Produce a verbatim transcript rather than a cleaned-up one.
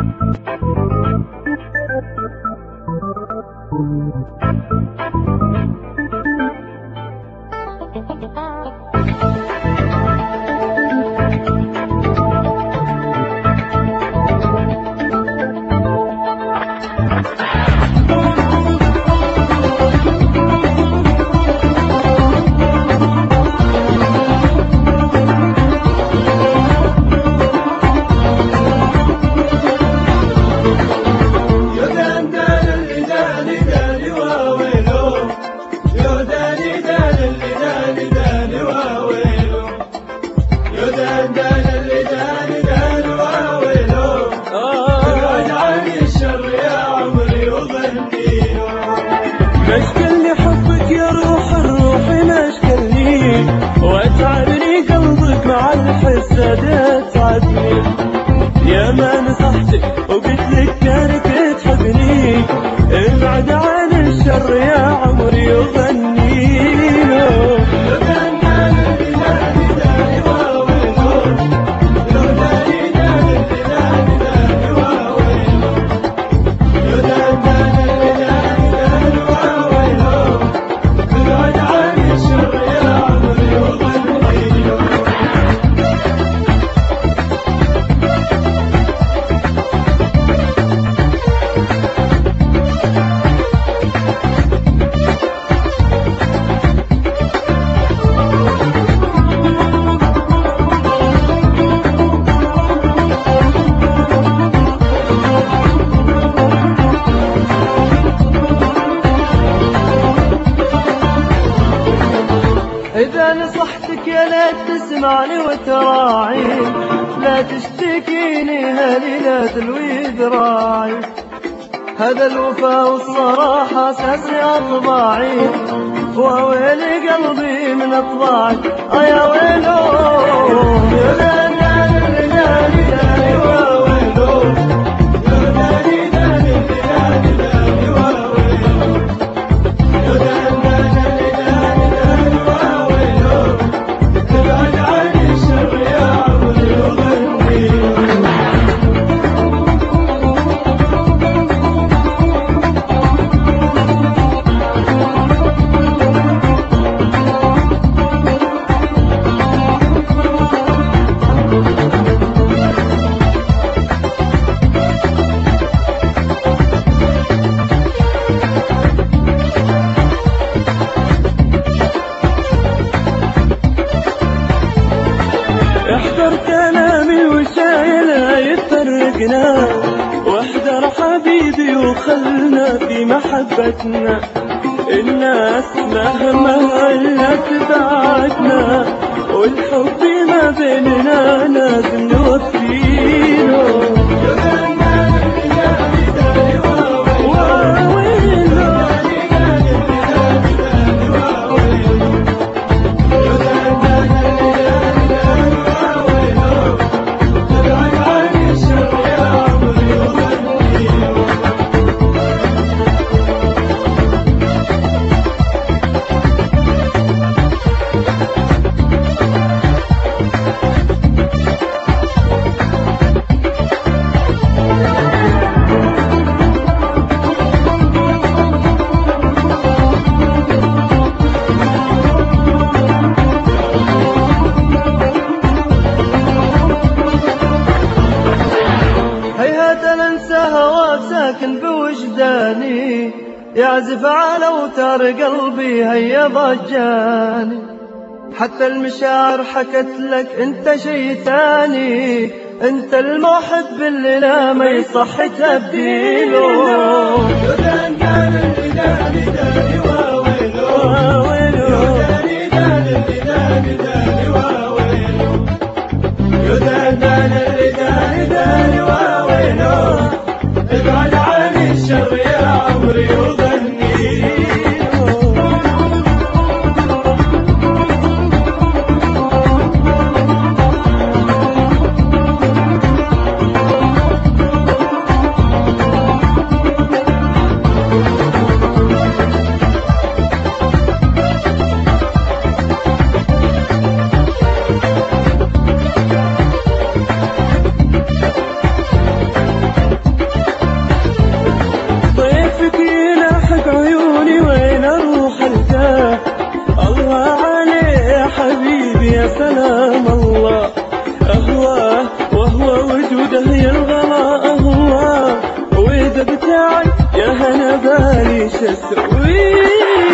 مشكلني حبك يا روح الروح مشكلني، واتعبني قلبك مع الحسد اتعبني. يا ما نصحتك وقلت لك كانك تحبني، ابعد عن الشر يا عمري وغني له. إذا نصحتك يا ليت تسمعني وتراعي، لا تشتكيني هذه لا تلوي ذراعي. هذا الوفا والصراحة أساس أطباعي، وويلي قلبي من أطباعك يا ويلو. يا داني داني داني وويلو، يا داني داني داني داني وويلو، يا داني داني داني داني وويلو. ابعد عن الشر يا عمري وغني. احذر كلامي وشايلها يفرقنا، واحذر حبيبي وخلنا في محبتنا. الناس مهما هلت بعدنا، والحب ما بيننا لازم نوفيله. ساكن بوجداني، يعزف على اوتار قلبي هيا ضجاني. حتى المشاعر حكت لك انت شي ثاني، انت المحب اللي لا ما يصح تبديله. ابعد عن الشر يا عمري وغني. اسويه